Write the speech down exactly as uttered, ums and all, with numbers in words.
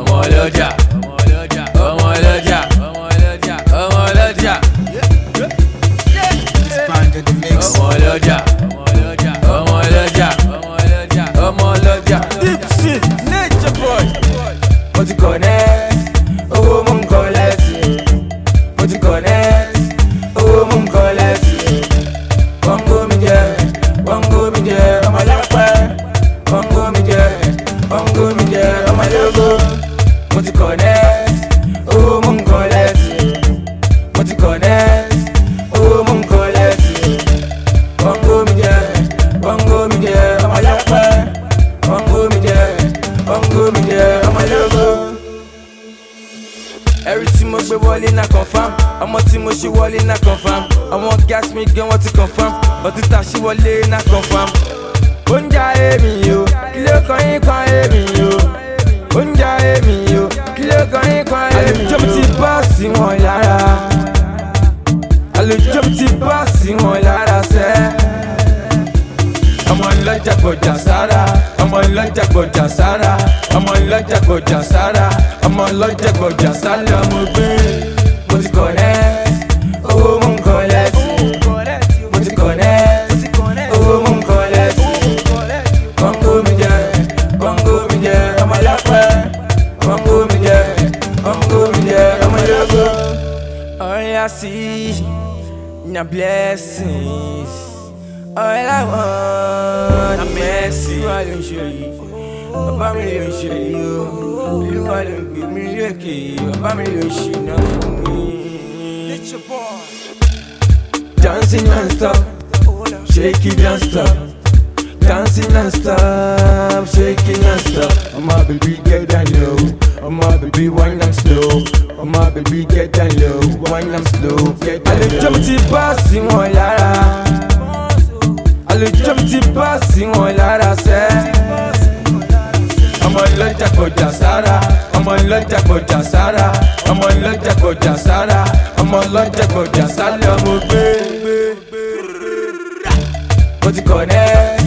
ọmọ ọlọ́jà ọmọ ọlọ́jà ọmọ ọlọ́jà ọmọ ọlọ́jà ọmọ ọlọ́jà ọmọ ọlọ́jà ọmọ ọlọ́jà ọmọ ọlọ́jà Dipsy nature boy. Mo ti connect owó mo ń collect, mo ti connect owó mo ń collect. Bongo mi jẹ bongo mi jẹ ọmọ lápẹ́, bongo mi jẹ bongo mi jẹ ọmọ lógo. Mo ti connect owó mo ń collect, mo ti connect owó mo ń collect. Bongo mi jẹ bongo mi jẹ ọmọ lápẹ́, bongo mi jẹ bongo mi jẹ ọmọ lógo. Every tí mo gbé wọlé na confam, ọmọ tí mo ṣe wọlé na confam. Àwọn gas mi gan wọ́n ti confam, ọtí ta ṣí wọlé na confam. Oúnjẹ èmi o, kí ló kàn yín kan èmi o. Oúnjẹ èmi o, kí ló kàn yín kan èmi o. Àlùjọ mi ti bọ́ sí wọn lára, àlùjọ mi ti bọ́ sí wọn lára sẹ́. Ọmọ ọlọ́jà gbọ̀jà sára, ọmọ ọlọ́jà gbọ̀jà sára, ọmọ ọlọ́jà gbọ̀jà sára, ọmọ ọlọ́jà gbọ̀jà sálẹ̀ ọmọ gbé. Mo ti connect owó mo ń collect, mo ti connect owó mo ń collect. Bongo mi jẹ bongo mi jẹ ọmọ lápẹ́, bongo mi jẹ bongo mi jẹ ọmọ lógo. All I see na blessings, all I want na mercy. Olúwa ló ń ṣe yìí, bàbá mi ló ń ṣe yìí o. Olúwa ló ń gbé mi lékè, bàbá mi ló ń ṣìnà fún mi. Dancing non-stop, shaking non-stop, dancing non-stop, shaking non-stop. Oh my baby get down low, oh my baby wine and slow, oh my baby get down low, wine and slow, get down low. Àlùjọ mi ti bọ́ sí wọn lára, àlùjọ mi ti bọ́ sí wọn lára sẹ́. Ọmọ ọlọ́jà gbọ̀jà sára, ọmọ ọlọ́jà gbọ̀jà sára, ọmọ ọlọ́jà gbọ̀jà sára, ọmọ ọlọ́jà gbọ̀jà sálẹ̀ ọmọ gbé. Mo ti connect